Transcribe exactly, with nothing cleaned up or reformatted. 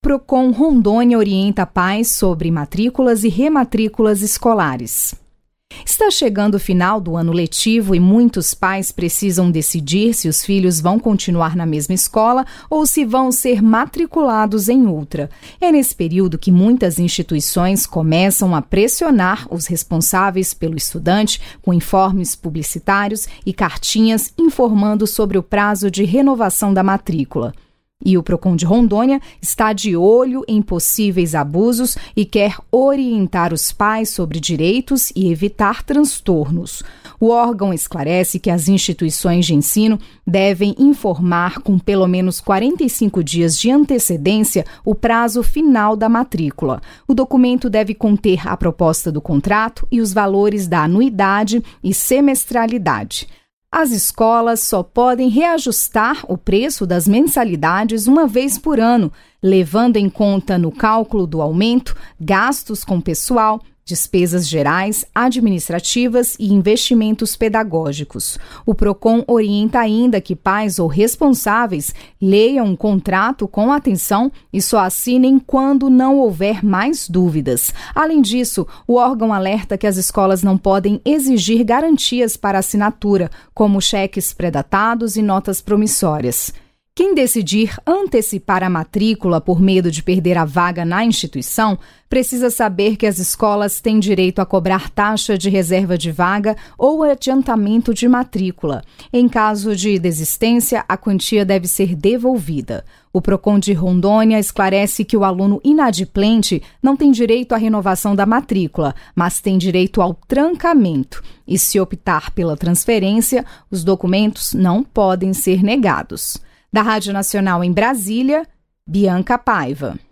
Procon Rondônia orienta pais sobre matrículas e rematrículas escolares. Está chegando o final do ano letivo e muitos pais precisam decidir se os filhos vão continuar na mesma escola ou se vão ser matriculados em outra. É nesse período que muitas instituições começam a pressionar os responsáveis pelo estudante com informes publicitários e cartinhas informando sobre o prazo de renovação da matrícula. E o Procon de Rondônia está de olho em possíveis abusos e quer orientar os pais sobre direitos e evitar transtornos. O órgão esclarece que as instituições de ensino devem informar com pelo menos quarenta e cinco dias de antecedência o prazo final da matrícula. O documento deve conter a proposta do contrato e os valores da anuidade e semestralidade. As escolas só podem reajustar o preço das mensalidades uma vez por ano, levando em conta no cálculo do aumento gastos com pessoal, despesas gerais, administrativas e investimentos pedagógicos. O Procon orienta ainda que pais ou responsáveis leiam um contrato com atenção e só assinem quando não houver mais dúvidas. Além disso, o órgão alerta que as escolas não podem exigir garantias para assinatura, como cheques pré-datados e notas promissórias. Quem decidir antecipar a matrícula por medo de perder a vaga na instituição precisa saber que as escolas têm direito a cobrar taxa de reserva de vaga ou adiantamento de matrícula. Em caso de desistência, a quantia deve ser devolvida. O Procon de Rondônia esclarece que o aluno inadimplente não tem direito à renovação da matrícula, mas tem direito ao trancamento. E se optar pela transferência, os documentos não podem ser negados. Da Rádio Nacional em Brasília, Bianca Paiva.